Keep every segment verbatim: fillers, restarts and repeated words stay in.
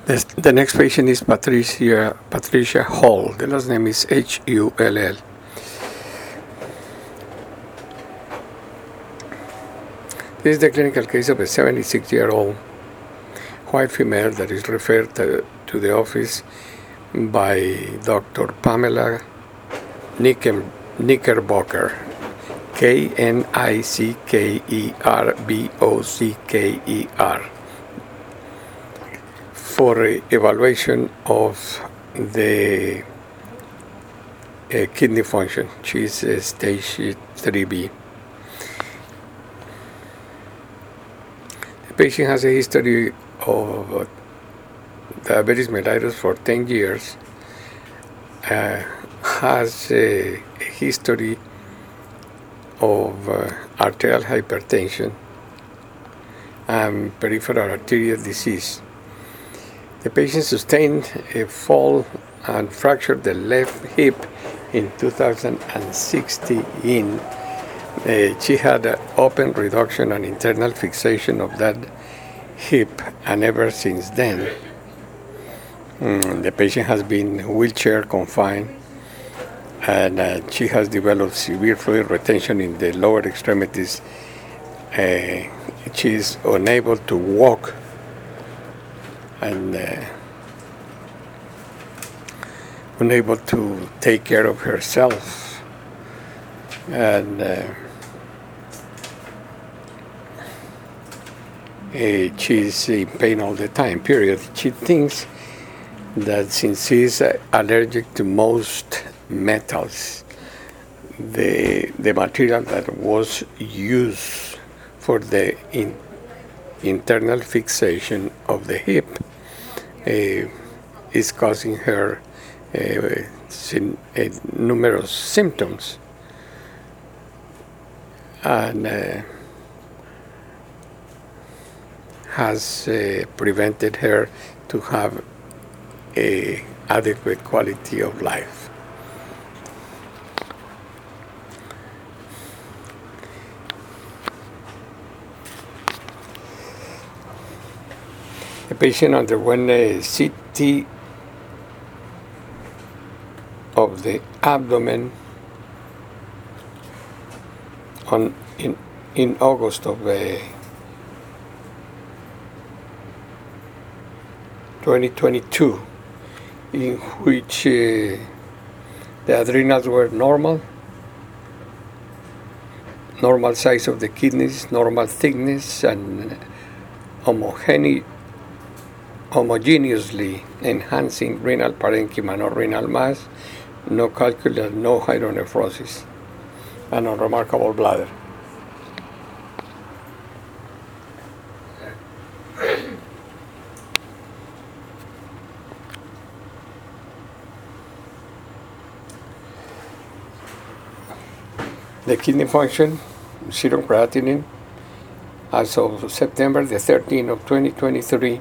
This, the next patient is Patricia Patricia Hall. The last name is H U L L. This is the clinical case of a seventy-six-year-old white female that is referred to, to the office by Doctor Pamela Knicker, Knickerbocker, K N I C K E R B O C K E R, for evaluation of the uh, kidney function. She's uh, stage three B. The patient has a history of uh, diabetes mellitus for ten years, uh, has a history of uh, arterial hypertension and peripheral arterial disease. The patient sustained a fall and fractured the left hip in two thousand sixteen. Uh, she had an open reduction and internal fixation of that hip, and ever since then, mm, the patient has been wheelchair confined, and uh, she has developed severe fluid retention in the lower extremities. Uh, she is unable to walk and uh, unable to take care of herself, and uh, uh, she's in pain all the time, period. She thinks that since she's uh, allergic to most metals, the, the material that was used for the in, internal fixation of the hip uh, is causing her uh, sim, uh, numerous symptoms. And uh, has uh, prevented her to have a adequate quality of life. The patient underwent a C T of the abdomen on in in August of uh, twenty twenty-two, in which uh, the adrenals were normal, normal size of the kidneys, normal thickness, and homogene- homogeneously enhancing renal parenchyma, no renal mass, no calculus, no hydronephrosis, and a remarkable bladder. The kidney function, serum creatinine, as of September the thirteenth of twenty twenty-three,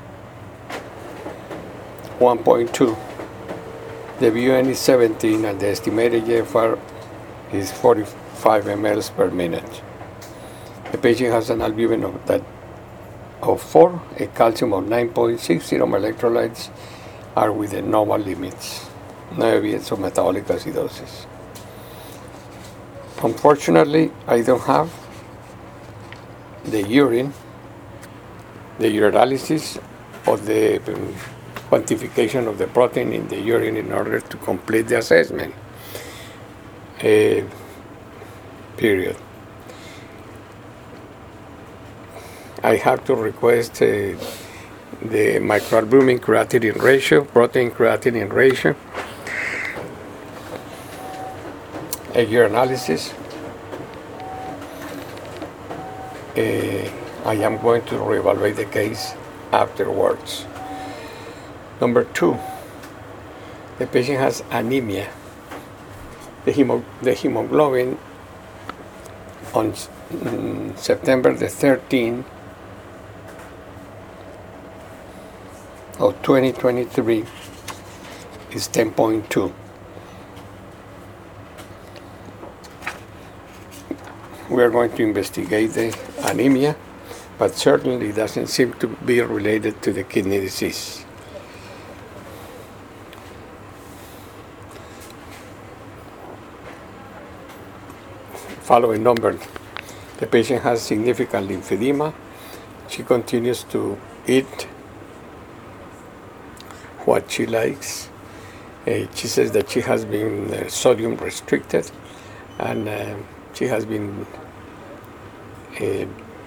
one point two. The V U N is seventeen, and the estimated G F R is forty-five milliliters per minute. The patient has an albumin of that of four, a calcium of nine point six. Serum electrolytes are within normal limits. No evidence of metabolic acidosis. Unfortunately, I don't have the urine, the urinalysis, or the um, quantification of the protein in the urine in order to complete the assessment. Uh, period. I have to request uh, the microalbumin creatinine ratio, protein creatinine ratio, a urinalysis. Uh, I am going to reevaluate the case afterwards. Number two, the patient has anemia. The, hemo, the hemoglobin on mm, September the thirteenth of twenty twenty-three is ten point two. We are going to investigate the anemia, but certainly doesn't seem to be related to the kidney disease. Following number, the patient has significant lymphedema. She continues to eat what she likes. Uh, she says that she has been uh, sodium restricted, and uh, she has been uh,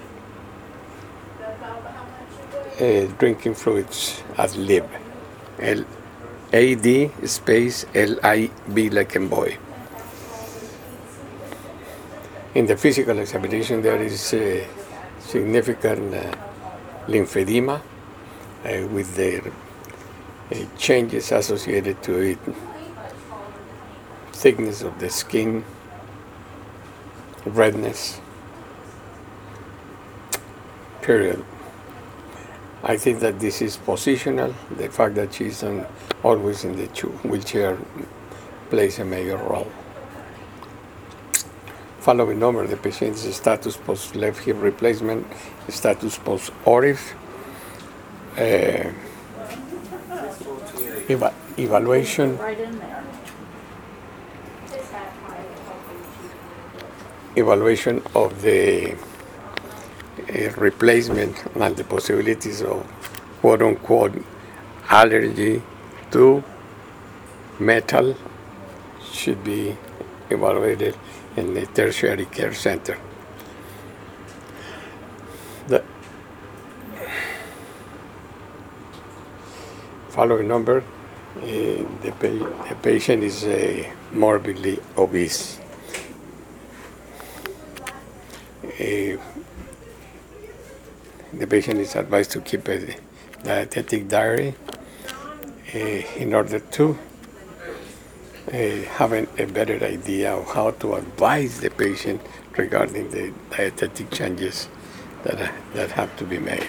uh, drinking fluids ad lib. L A D space L I B like in boy. In the physical examination, there is uh, significant uh, lymphedema uh, with the uh, changes associated to it, thickness of the skin, redness, period. I think that this is positional. The fact that she's on, always in the wheelchair plays a major role. Following number, the patient's status post left hip replacement, status post O R I F, uh, eva- evaluation, evaluation of the uh, replacement and the possibilities of quote unquote allergy to metal should be evaluated in the tertiary care center. The following number, uh, the, pa- the patient is uh, morbidly obese. Uh, the patient is advised to keep a dietetic diary uh, in order to Uh, having a better idea of how to advise the patient regarding the dietetic changes that, uh, that have to be made.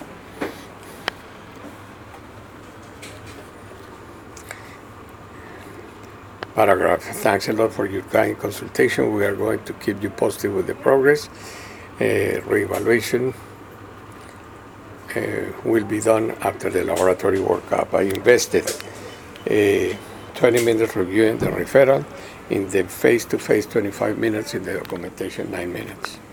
Paragraph. Thanks a lot for your kind consultation. We are going to keep you posted with the progress. Uh, reevaluation uh, will be done after the laboratory workup. I invested uh, twenty minutes reviewing the referral, in the face-to-face twenty-five minutes, in the documentation nine minutes.